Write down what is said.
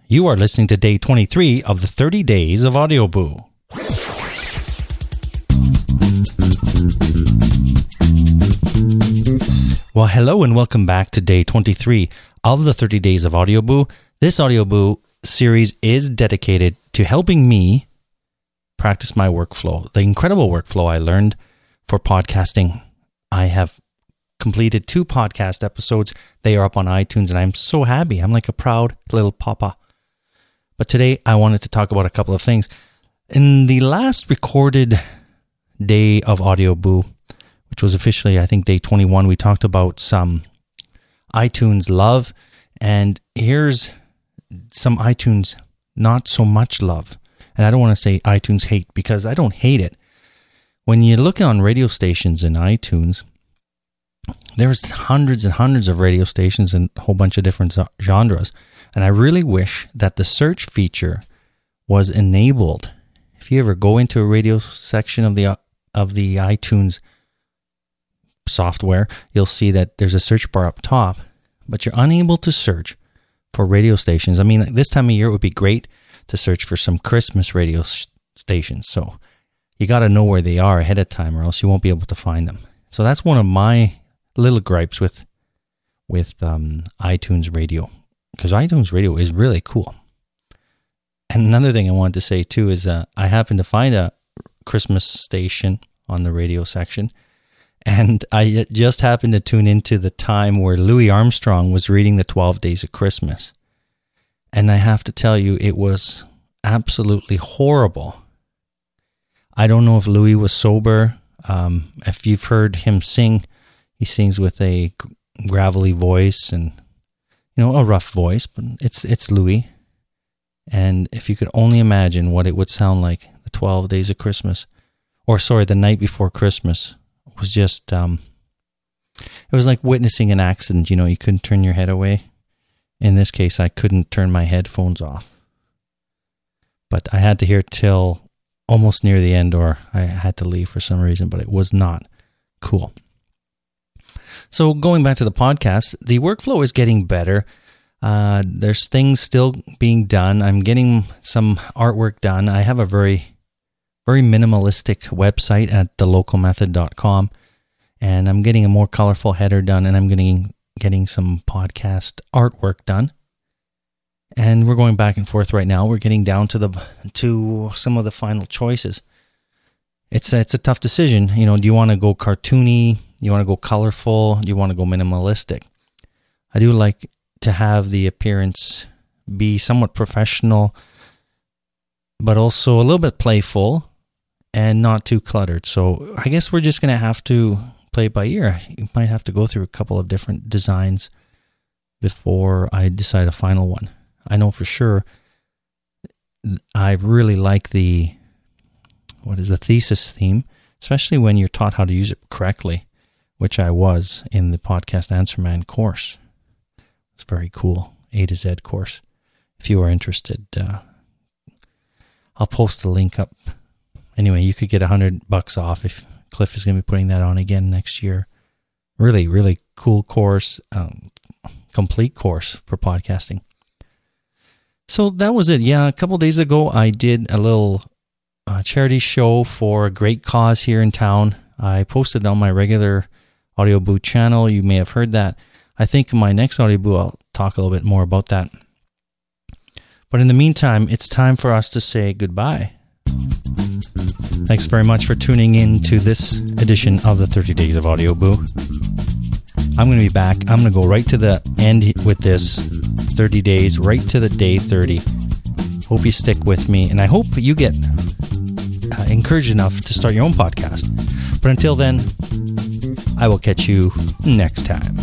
You are listening to day 23 of the 30 Days of Audio Boo. Well, hello and welcome back to day 23 of the 30 Days of Audio Boo. This Audio Boo series is dedicated to helping me practice my workflow, the incredible workflow I learned for podcasting. I have completed 2 podcast episodes. They are up on iTunes and I'm so happy. I'm like a proud little papa. But today I wanted to talk about a couple of things. In the last recorded day of Audio Boo, which was officially, I think, day 21, we talked about some iTunes love. And here's some iTunes not so much love. And I don't want to say iTunes hate because I don't hate it. When you look on radio stations in iTunes, there's hundreds and hundreds of radio stations and a whole bunch of different genres. And I really wish that the search feature was enabled. If you ever go into a radio section of the iTunes software, you'll see that there's a search bar up top, but you're unable to search for radio stations. I mean, this time of year it would be great to search for some Christmas radio stations. So you got to know where they are ahead of time or else you won't be able to find them. So that's one of my little gripes with iTunes Radio, because iTunes Radio is really cool. And another thing I wanted to say too is I happened to find a Christmas station on the radio section, and I just happened to tune into the time where Louis Armstrong was reading the 12 Days of Christmas. And I have to tell you, it was absolutely horrible. I don't know if Louis was sober. If you've heard him sing, he sings with a gravelly voice and, you know, a rough voice, but it's Louis. And if you could only imagine what it would sound like the 12 Days of Christmas, the night before Christmas, was just, it was like witnessing an accident. You know, you couldn't turn your head away. In this case, I couldn't turn my headphones off. But I had to hear till almost near the end, or I had to leave for some reason, but it was not cool. So going back to the podcast, the workflow is getting better. There's things still being done. I'm getting some artwork done. I have a very, very minimalistic website at thelocalmethod.com, and I'm getting a more colorful header done, and I'm getting some podcast artwork done. And we're going back and forth right now. We're getting down to some of the final choices. It's a tough decision. You know, do you want to go cartoony? You want to go colorful? Do you want to go minimalistic? I do like to have the appearance be somewhat professional, but also a little bit playful and not too cluttered. So I guess we're just going to have to play it by ear. You might have to go through a couple of different designs before I decide a final one. I know for sure I really like the thesis theme, especially when you're taught how to use it correctly, which I was in the Podcast Answer Man course. It's very cool, A to Z course. If you are interested, I'll post the link up. Anyway, you could get $100 off if Cliff is going to be putting that on again next year. Really, really cool course, complete course for podcasting. So that was it. Yeah, a couple days ago, I did a little charity show for a great cause here in town. I posted on my regular Audio Boo channel. You may have heard that. I think in my next Audio Boo, I'll talk a little bit more about that. But in the meantime, it's time for us to say goodbye. Thanks very much for tuning in to this edition of the 30 Days of Audio Boo. I'm going to be back. I'm going to go right to the end with this 30 days, right to the day 30. Hope you stick with me, and I hope you get encouraged enough to start your own podcast. But until then, I will catch you next time.